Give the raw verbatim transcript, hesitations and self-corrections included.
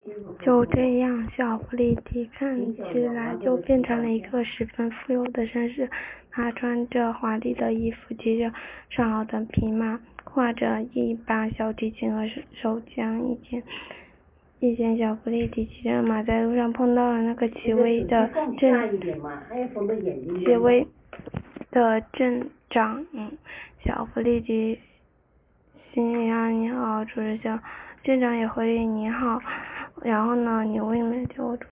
就这样，小狐狸迪看起来就变成了一个十分富有的绅士。他穿着华丽的衣服，骑着上好的皮马，挎着一把小提琴和手枪。一天，一天小狐狸迪骑着马在路上碰到了那个奇威的镇奇威的镇长。嗯，小狐狸迪心里啊，你好，主持小镇长也回应你好。然后呢，你为了救